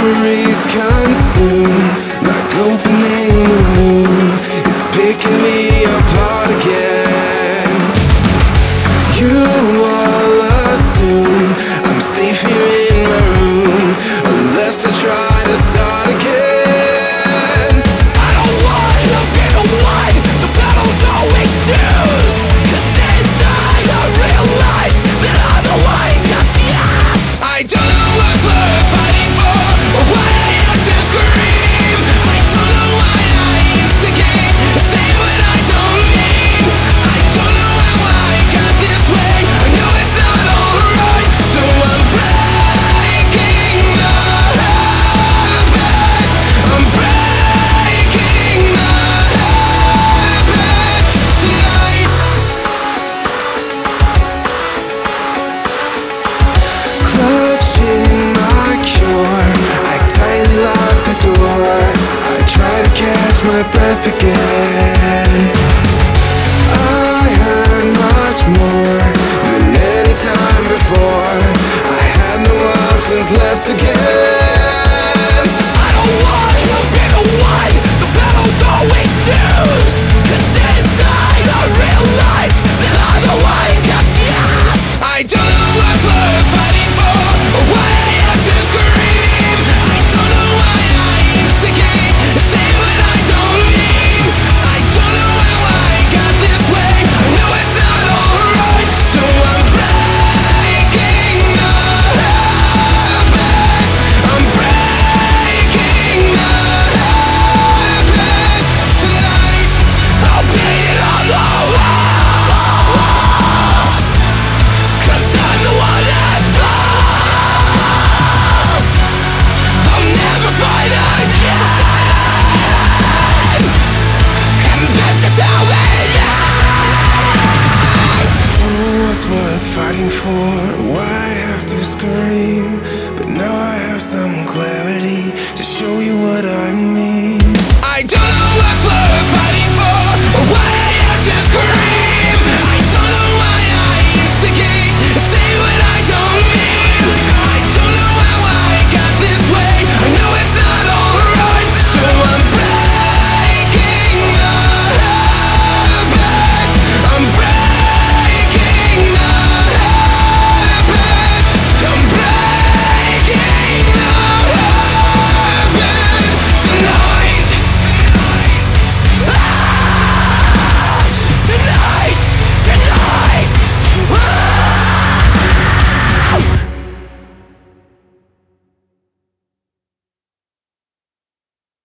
memories consumed, like opening the wound is picking me apart again. You all assume I'm safe here in my room, unless I try to start again. I don't want to be the one the battles always choose, 'cause inside I realize that I'm the one confused. I don't know what's worth fighting for, or why I have to scream. I don't know why I instigate, say what I don't mean. I don't know how I got this way, I know it's not alright. So I'm breaking the habit, I'm breaking the habit tonight. Clutching my cure, I tightly lock the door. I try to catch my breath again. I heard much more than any time before. I had no options left again. I don't want to be the one the battles always choose, 'cause inside I realize that I'm the one confused. I don't know what's worth fighting for, or why I have to scream. I don't know why I instigate, say what I don't mean. I don't know how I got this way, I know it's not alright. So I'm breaking the habit, I'm breaking the habit tonight. I'll paint it on the walls, 'cause I'm the one that falls. I'll never fight again, and this is how it ends. Don't know what's worth fighting for, why I have to scream, but now I have some clarity to show you what I mean. I don't